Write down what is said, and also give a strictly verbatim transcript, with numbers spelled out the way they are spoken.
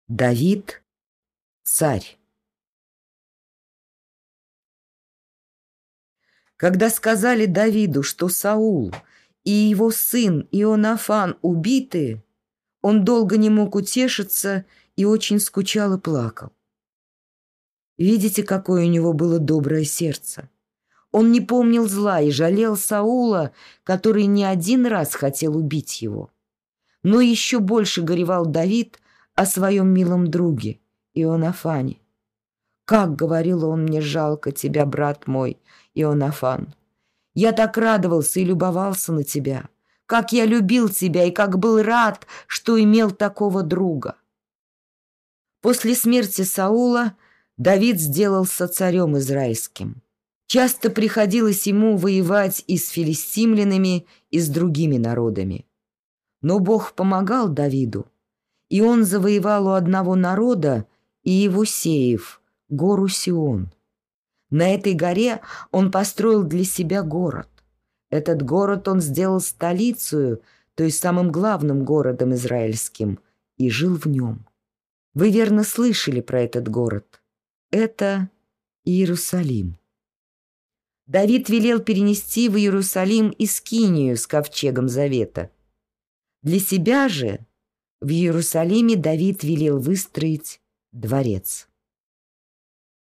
Давид – царь. Когда сказали Давиду, что Саул и его сын Ионафан убиты, он долго не мог утешиться и очень скучал и плакал. Видите, какое у него было доброе сердце. Он не помнил зла и жалел Саула, который не один раз хотел убить его. Но еще больше горевал Давид о своем милом друге Ионафане. «Как, — говорил он, — мне жалко тебя, брат мой, Ионафан! Я так радовался и любовался на тебя, как я любил тебя и как был рад, что имел такого друга!» После смерти Саула Давид сделался царем израильским. Часто приходилось ему воевать и с филистимлянами, и с другими народами. Но Бог помогал Давиду, и он завоевал у одного народа Иевусеев, гору Сион. На этой горе он построил для себя город. Этот город он сделал столицею, то есть самым главным городом израильским, и жил в нем. Вы верно слышали про этот город. Это Иерусалим. Давид велел перенести в Иерусалим и скинию с ковчегом завета. Для себя же в Иерусалиме Давид велел выстроить дворец.